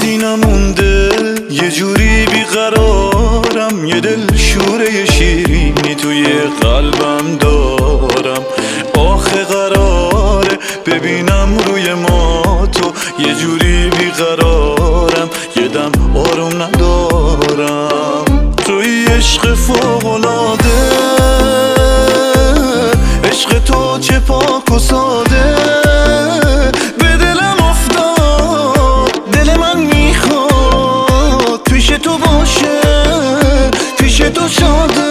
هیچی نمونده، یه جوری بیقرارم، یه دل شوره شیرینی توی قلبم دارم. آخه قراره ببینم روی ما تو، یه جوری بیقرارم، یه دم آروم ندارم. توی عشق فوق‌العاده، عشق تو چه پاک و ساده، به دلم افتاد، دل من میخواد پیش تو باشه، پیش تو شاده.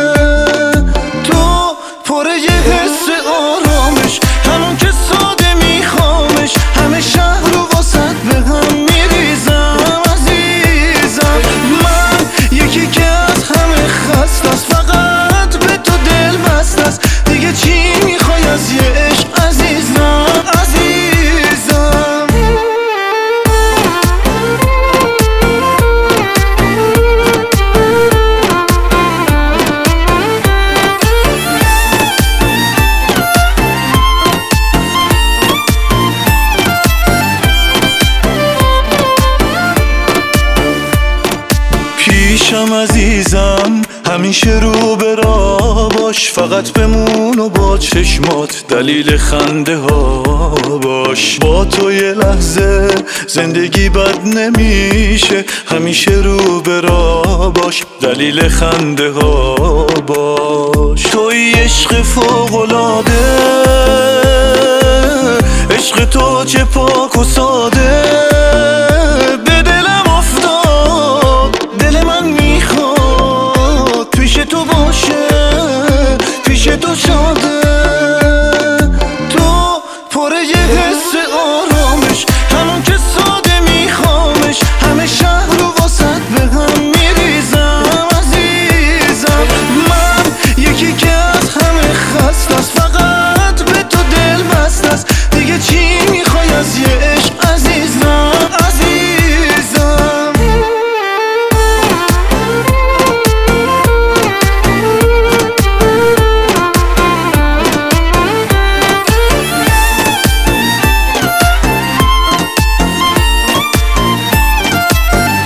تو پر یه حس آرامش، همون که ساده میخوامش، همه شهر رو واسط به هم میریزم عزیزم. من یکی که از همه خسته است، فقط به تو دل بسته است، دیگه چی میخوای از یه عشق عزیزم عزیزم. پیشم عزیزم همیشه رو به راه باش، فقط بمون و با چشمات دلیل خنده ها باش. با تو یه لحظه زندگی بد نمیشه، همیشه رو به راه باش، دلیل خنده ها باش. توی عشق فوق‌العاده، عشق تو چه پاک و ساده، به دلم افتاد، دل من میخواد پیش تو باشه، پیش تو شاده. تو پر یه حس آرامش، همون که ساده میخوامش، همه شهر رو واسط به هم میریزم عزیزم. من یکی که از همه خسته است، فقط به تو دل بسته است، دیگه چی میخوای از یه عشق عزیزم عزیزم.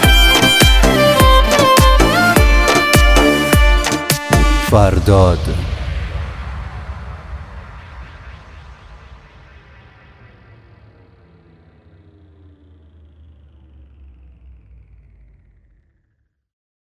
فرداد